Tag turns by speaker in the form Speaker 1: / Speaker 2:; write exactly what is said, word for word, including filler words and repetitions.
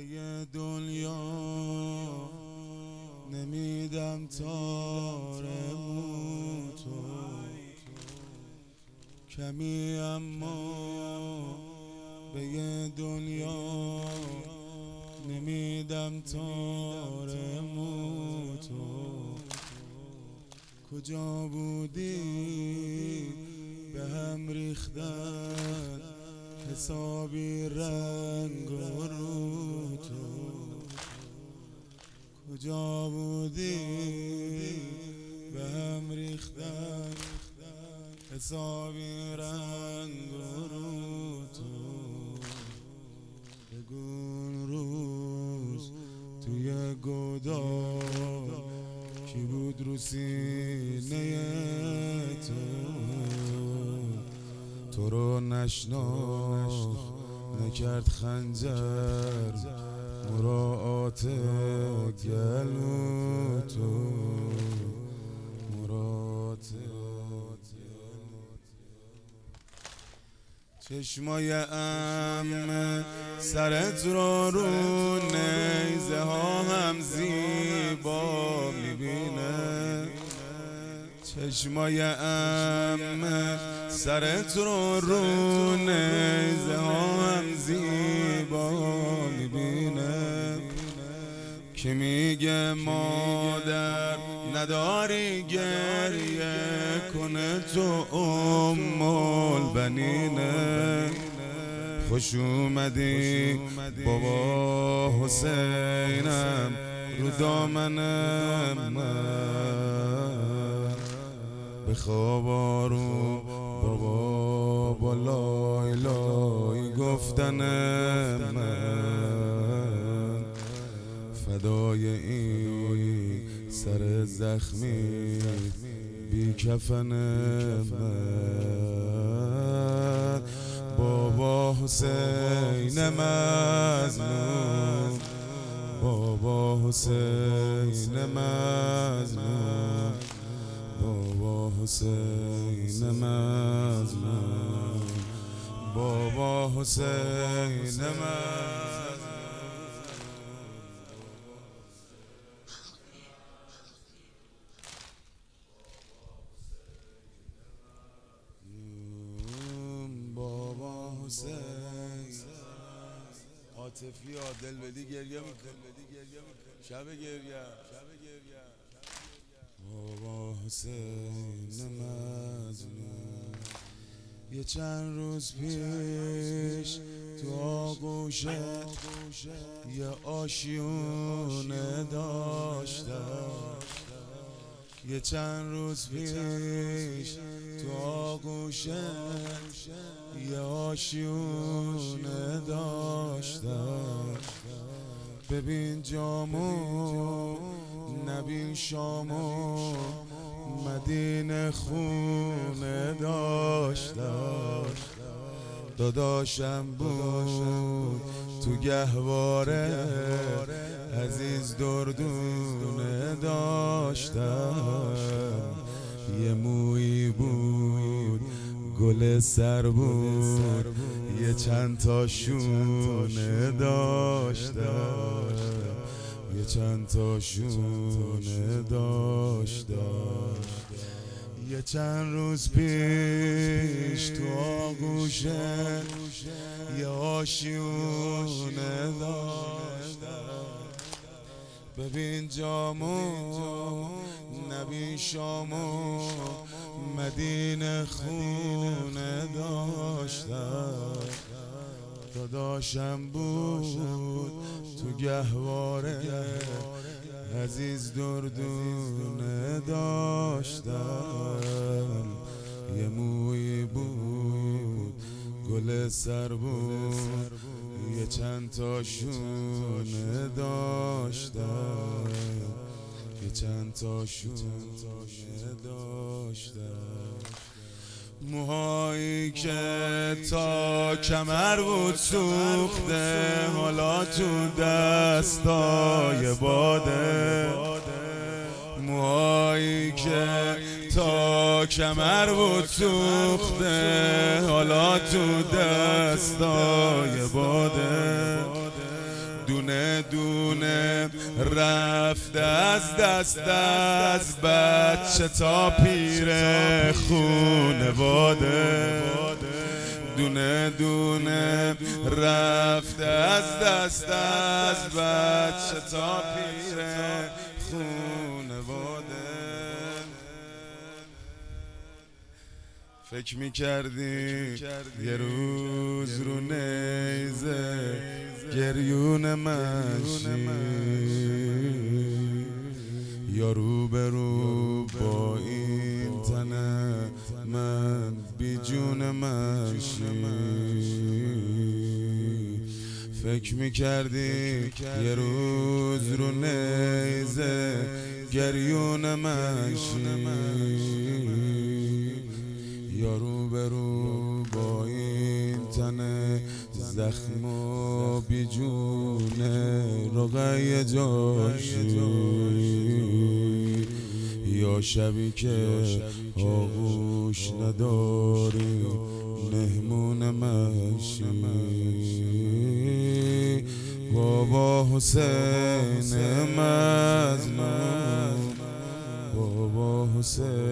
Speaker 1: یه دنیا نمیدم تار موتو کمی، اما به یه دنیا نمیدم تار موتو. کجا بودی به هم ریختن حسابی رنگ و رو تو؟ کجا بودی به هم ریختن حسابی رنگ و رو تو؟ بگون روز توی گودال کی بود رو سینه تو؟ تو رو نشناخت نکرد خنجر مراعات گلو تو، مراعات چشمای ام سرت رو رو نیزه ها هم زیبا میبینه. چشمای ام سرت رو رو نیزه ها هم زیبا میبینه. که میگه مادر نداری گریه کنه تو ام البنینه. خوش اومدی بابا حسینم رو دامن من، بخواب آروم بابا با لای لای گفتن من. فدای این سر زخمی بی کفن من. بابا حسین مظلوم، بابا حسین مظلوم، بابا حسین مظلوم، بابا حسین مظلوم. عاطفی ها دل بدی گریه میکن، شب گریه. بابا حسین مظلوم یه چند روز پیش تو آغوشت یه آشیونه داشتم. یه چند روز پیش تو آغوشت یه آشیونه داشتم. ببین جامو نبین شامو مدینه خونه داشتم. داداشم بود تو گهواره عزیز دردونه داشتم. یه مویی بود گل سر بود یه چند تا شونه داشتم، یه چند تا شونه داشتم. یه چند روز پیش تو آغوشت یه آشیونه داشتم. ببین جامو نبین شامو مدینه خونه داشتم. داداشم بود تو گهواره عزیز دردونه داشتم. یه مویی بود گل سر بود یه چند تا شونه داشتم، یه چند تا شونه داشتم. موهایی که تا کمر بود سوخته حالا تو دستای باده. موهایی که تا کمر بود سوخته حالا تو دستای باده. دونه دونه رفته از دست از بچه تا پیر خونواده، دونه دونه رفته از دست از بچه تا پیر خونواده. فکر میکردی یه روز رو نیزه گریون منشی، یا رو به رو با این تنه من بی جون منشی. فکر میکردی یه روز رو نیزه گریون منشی، یا رو به رو با این تنه زخم و بی جونه رقیه جاشی، یا شبی که آغوش نداری مهمون منشی. بابا حسین مظلوم، بابا حسین